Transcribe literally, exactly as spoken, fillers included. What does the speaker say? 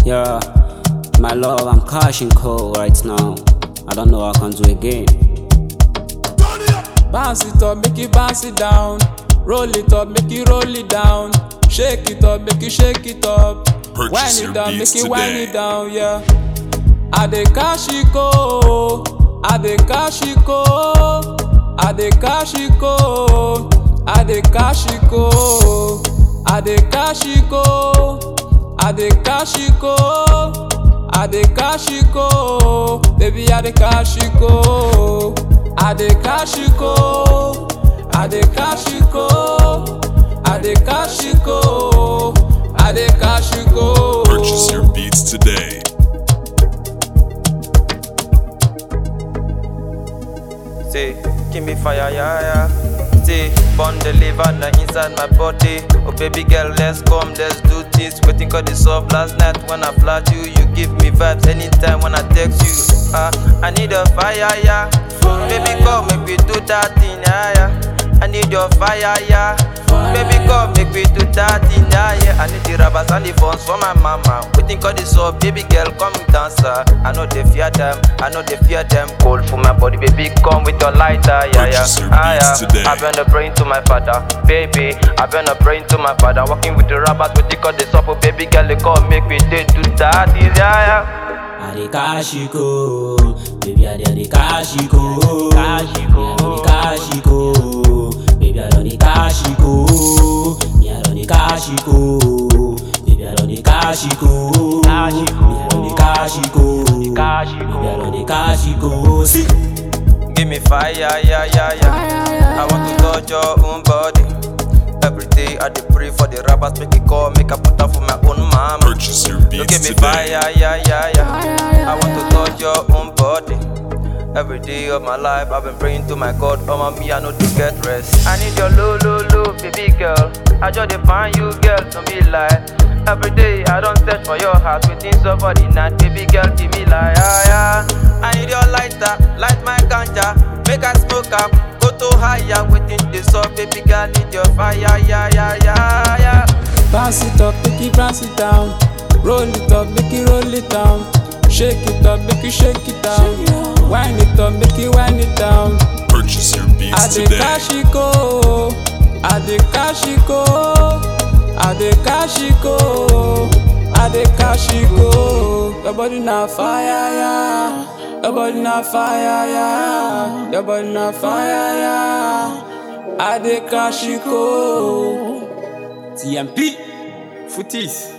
Yeah, my love, I'm cashing cold right now. I don't know what I can do again. Bounce it up, make it bounce it down. Roll it up, make it roll it down. Shake it up, make it shake it up. Purchase Wind your it down, make beats it wind today. it down, yeah. I dey cash it go, I dey cash it go, I dey cash it go, I dey cash it go, I dey cash it go, I dey cash it go, I dey cash it go, baby I dey cash it go, I dey cash it go, I dey cash it go, I dey cash it go, I dey cash it go. Purchase your beats today. Say, give me fire, yeah, yeah. Say, born the liver now inside my body. Oh baby girl, let's come, let's do this. Waiting for the soft last night when I flat you. You give me vibes anytime when I text you. Ah, uh, I need a fire, yeah. Baby come, make we do that thing, yeah, yeah. I need your fire, yeah. Baby come, make we do that thing, yeah, yeah. I need the rappers and the phones for my mama. Waiting for the soft, baby girl, come dancer. I know they fear them, I know they fear them. Cold for my body, baby come with your lighter, yeah, yeah. Purchase your Ah, beats yeah. today. I've been praying to my father, baby. I've been praying to my father. Walking with the rappers, waiting for the soft, oh, baby girl, they come, make me do that, yeah, yeah. I dey cash it go, baby I dey cash it go, cash it go, I dey cash it go, baby I don't dey cash it go, me I don't dey cash it go, baby I don't dey cash it go, cash it go, me I don't dey cash it go, cash it go, baby I don't dey cash it go. See, give me fire, yeah, yeah, yeah. I want to touch your own body. Every day I dey pray for the rappers, make it call, make I put up for my own mama. Purchase your You beats give me today. fire, yeah, yeah, yeah. I want to touch your own body. Every day of my life, I've been praying to my God. Oh, mommy, I know to get rest. I need your low, low, low, baby girl. I just define you, girl, to me like. Every day, I don't search for your heart, waiting somebody night, baby girl, give me like, yeah, yeah. I need your lighter, light my ganja, make I smoke up, go to higher, waiting this up, baby girl, need your fire, yeah, yeah, yeah, yeah. Bounce it up, make it bounce it down. Roll it up, make it roll it down. Shake it up, make it shake it down. Wind it up, make it wind it down. Purchase your I beats dey today. cash it go, I dey cash it go, I dey cash it go, I dey cash it go. Your body na fire, yeah. Your body na fire, yeah. Your body na fire, yeah. I dey cash it go. T M P, Footies.